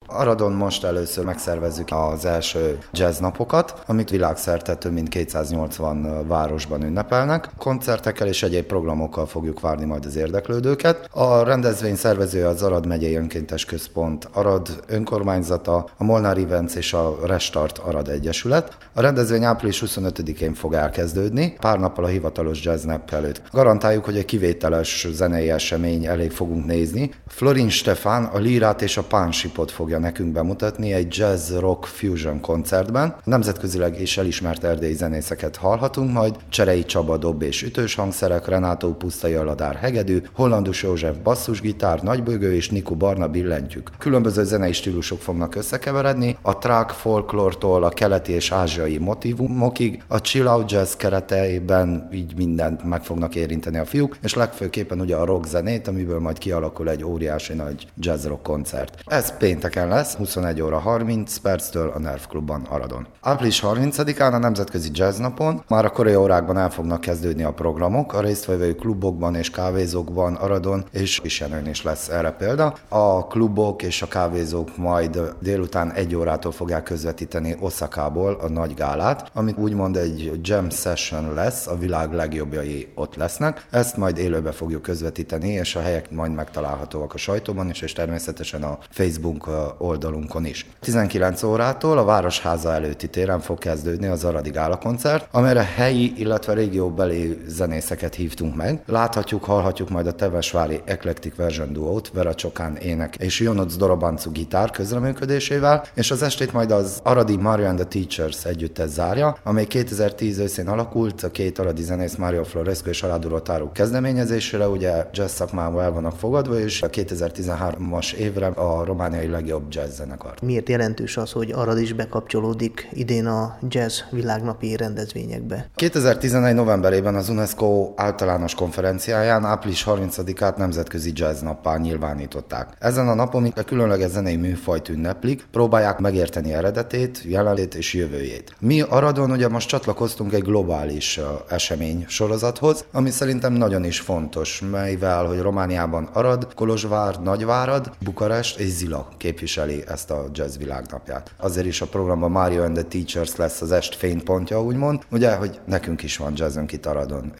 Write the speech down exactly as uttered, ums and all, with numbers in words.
Aradon most először megszervezzük az első jazz napokat, amit világszerte több mint kétszáznyolcvan városban ünnepelnek. Koncertekkel és egyéb programokkal fogjuk várni majd az érdeklődőket. A rendezvény szervezője az Arad megyei önkéntes központ Arad önkormányzata, a Molnár Events és a Restart Arad Egyesület. A rendezvény április huszonötödikén fog elkezdődni, pár nappal a hivatalos jazz nap előtt. Garantáljuk, hogy egy kivételes zenei esemény elé fogunk nézni. Florin Stefán a lírát és a pánsipot fogja nekünk bemutatni egy jazz rock fusion koncertben. Nemzetközileg is elismert erdélyi zenészeket hallhatunk, majd Cserei Csaba dob és ütős hangszerek, Renátó Pusztai Aladár hegedű, Hollandus József basszusgitár, Nagybögő és Niku Barna billentyűk. Különböző zenei stílusok fognak összekeveredni, a track folklórtól a keleti és ázsiai motívumokig, a chill out jazz kereteiben így mindent meg fognak érinteni a fiúk, és legfőképpen ugye a rock zenét, amiből majd kialakul egy óriási nagy jazz rock koncert. Ez pénteken lesz, huszonegy óra harminc perctől a Nerv Klubban Aradon. április harmincadikán a Nemzetközi Jazz Napon már a korai órákban el fognak kezdődni a programok, a résztvevő klubokban és kávézókban Aradon és Isenőn is lesz erre példa. A klubok és a kávézók majd délután egy órától fogják közvetíteni Oszakából a nagy gálát, amit úgymond egy jam session lesz, a világ legjobbjai ott lesznek. Ezt majd élőbe fogjuk közvetíteni, és a helyek majd megtalálhatóak a sajtóban is, és természetesen a Facebook oldalunkon is. tizenkilenc órától a Városháza előtti téren fog kezdődni az Aradi Gála koncert, amelyre helyi, illetve régióbeli zenészeket hívtunk meg. Láthatjuk, hallhatjuk majd a Tevesvári Eclectic Version Duót, Vera Csokán ének és Jonoc Dorobancu gitár közreműködésével, és az estét majd az Aradi Mario and the Teachers együttes zárja, amely kétezer-tíz őszén alakult, a két aradi zenész Mario Florescu és Aláduró Táró kezdeményezésére, ugye jazz szakmában el vannak fogadva, és a kétezer-tizenhármas évre a romániai legjobb jazz zenekar. Miért jelentős az, hogy Arad is bekapcsolódik idén a jazz világnapi rendezvényekbe? kétezer-tizenegy novemberében az UNESCO általános konferenciáján április harmincadikát nemzetközi jazz nappá nyilvánították. Ezen a napon a különleges zenei műfajt ünneplik, próbálják megérteni eredetét, jelenlét és jövőjét. Mi Aradon ugye most csatlakoztunk egy globális esemény sorozathoz, ami szerintem nagyon is fontos, melyvel, hogy Romániában Arad, Kolozsvár, Nagyvárad, Bukarest és Zila képviseli ezt a jazz világnapját. Azért is a programban Mario and the Teachers lesz az est fénypontja, úgymond, ugye, hogy nekünk is van jazzünk itt Aradon.